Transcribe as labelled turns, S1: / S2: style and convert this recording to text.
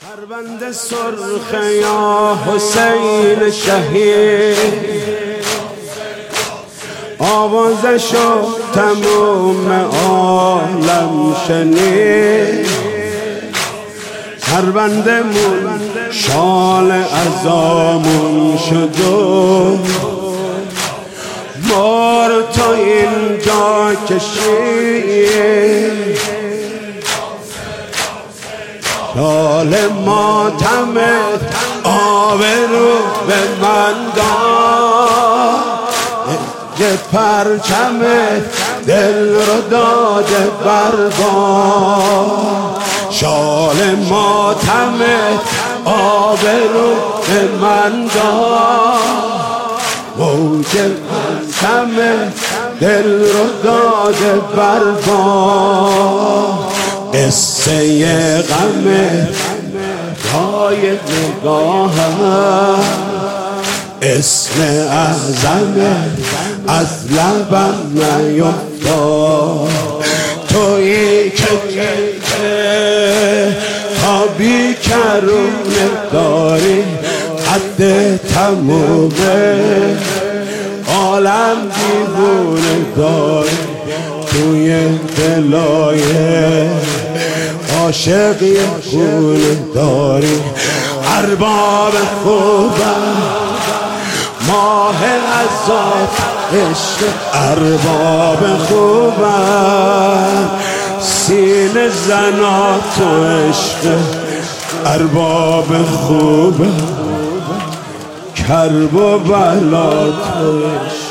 S1: پرونده سرخ یا حسین شهید، آوازشو تموم عالم شنید. پرونده مون شال عزامون شد و مار تا اینجا کشید. شال ماتمت آبرو به من داد، یه پرچمت دل رو داده بردار. شال ماتمت آبرو به من داد، موج پرچمت دل رو داده بردار. قصه غمت پای نگاهم، اسم اعظمت از لبم نیفتاد. تویی که تا بیکرونه داری، قد تمومه عالم دیوونه داری. توی دلای عاشق یه خونه داری. ارباب خوبم ماه عذاب عشق، ارباب خوبم سینه زنات و عشق. ارباب خوبم کرب و بلا تو عشق.